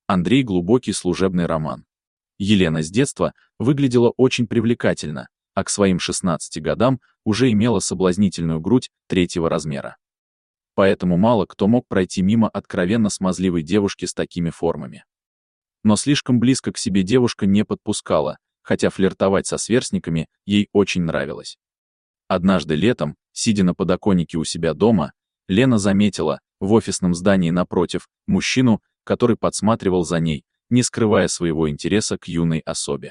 Андрей — глубокий служебный роман. Елена с детства выглядела очень привлекательно, а к своим 16 годам уже имела соблазнительную грудь 3-го размера. Поэтому мало кто мог пройти мимо откровенно смазливой девушки с такими формами. Но слишком близко к себе девушка не подпускала, хотя флиртовать со сверстниками ей очень нравилось. Однажды летом, сидя на подоконнике у себя дома, Лена заметила в офисном здании напротив мужчину, который подсматривал за ней, не скрывая своего интереса к юной особе.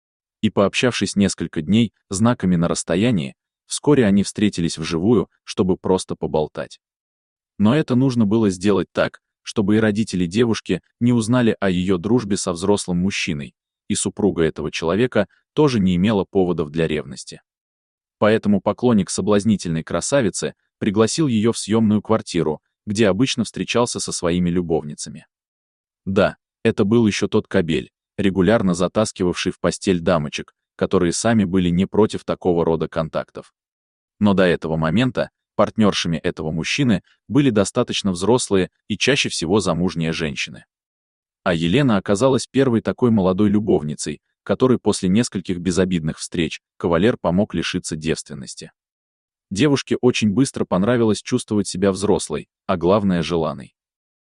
И пообщавшись несколько дней знаками на расстоянии, вскоре они встретились вживую, чтобы просто поболтать. Но это нужно было сделать так, чтобы и родители девушки не узнали о ее дружбе со взрослым мужчиной, и супруга этого человека тоже не имела поводов для ревности. Поэтому поклонник соблазнительной красавицы пригласил ее в съемную квартиру, где обычно встречался со своими любовницами. Да, это был еще тот кобель, регулярно затаскивавший в постель дамочек, которые сами были не против такого рода контактов. Но до этого момента партнершами этого мужчины были достаточно взрослые и чаще всего замужние женщины. А Елена оказалась первой такой молодой любовницей, которой после нескольких безобидных встреч кавалер помог лишиться девственности. Девушке очень быстро понравилось чувствовать себя взрослой, а главное — желанной.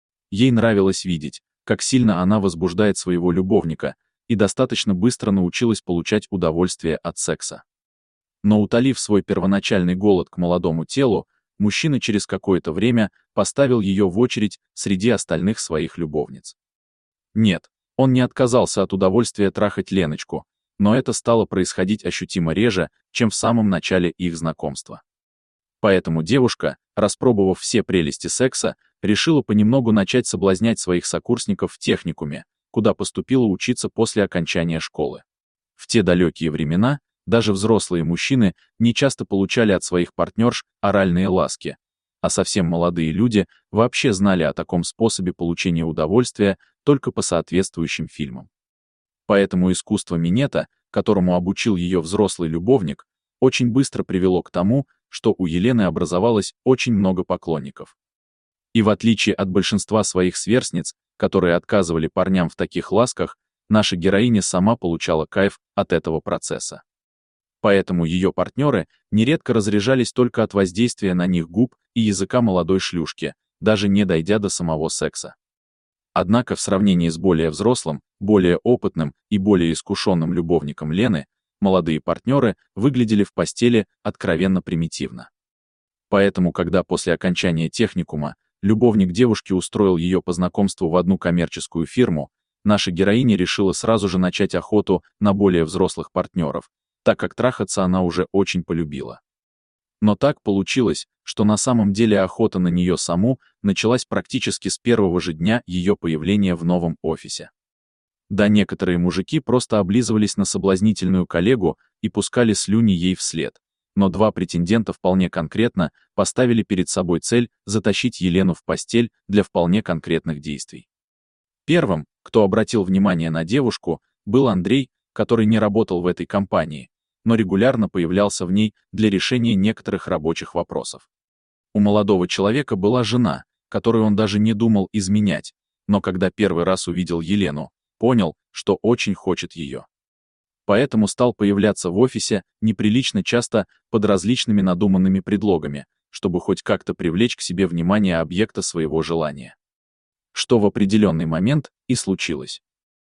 Ей нравилось видеть, как сильно она возбуждает своего любовника, и достаточно быстро научилась получать удовольствие от секса. Но утолив свой первоначальный голод к молодому телу, мужчина через какое-то время поставил ее в очередь среди остальных своих любовниц. Нет, он не отказался от удовольствия трахать Леночку, но это стало происходить ощутимо реже, чем в самом начале их знакомства. Поэтому девушка, распробовав все прелести секса, решила понемногу начать соблазнять своих сокурсников в техникуме, куда поступила учиться после окончания школы. В те далекие времена даже взрослые мужчины не часто получали от своих партнерш оральные ласки, а совсем молодые люди вообще знали о таком способе получения удовольствия только по соответствующим фильмам. Поэтому искусство минета, которому обучил ее взрослый любовник, очень быстро привело к тому, что у Елены образовалось очень много поклонников. И в отличие от большинства своих сверстниц, которые отказывали парням в таких ласках, наша героиня сама получала кайф от этого процесса. Поэтому ее партнеры нередко разряжались только от воздействия на них губ и языка молодой шлюшки, даже не дойдя до самого секса. Однако в сравнении с более взрослым, более опытным и более искушенным любовником Лены, молодые партнеры выглядели в постели откровенно примитивно. Поэтому, когда после окончания техникума любовник девушки устроил ее по знакомству в одну коммерческую фирму, наша героиня решила сразу же начать охоту на более взрослых партнеров, так как трахаться она уже очень полюбила. Но так получилось, что на самом деле охота на нее саму началась практически с первого же дня ее появления в новом офисе. Да, некоторые мужики просто облизывались на соблазнительную коллегу и пускали слюни ей вслед, но два претендента вполне конкретно поставили перед собой цель затащить Елену в постель для вполне конкретных действий. Первым, кто обратил внимание на девушку, был Андрей, который не работал в этой компании, но регулярно появлялся в ней для решения некоторых рабочих вопросов. У молодого человека была жена, которую он даже не думал изменять, но когда первый раз увидел Елену, понял, что очень хочет ее. Поэтому стал появляться в офисе неприлично часто под различными надуманными предлогами, чтобы хоть как-то привлечь к себе внимание объекта своего желания. Что в определенный момент и случилось.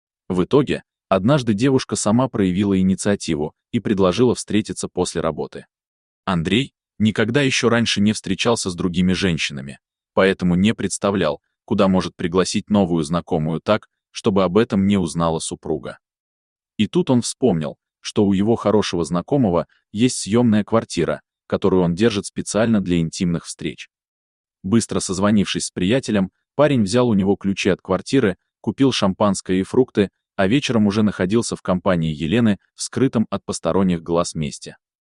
В итоге, однажды девушка сама проявила инициативу и предложила встретиться после работы. Андрей никогда еще раньше не встречался с другими женщинами, поэтому не представлял, куда может пригласить новую знакомую так, чтобы об этом не узнала супруга. И тут он вспомнил, что у его хорошего знакомого есть съемная квартира, которую он держит специально для интимных встреч. Быстро созвонившись с приятелем, парень взял у него ключи от квартиры, купил шампанское и фрукты, а вечером уже находился в компании Елены в скрытом от посторонних глаз месте.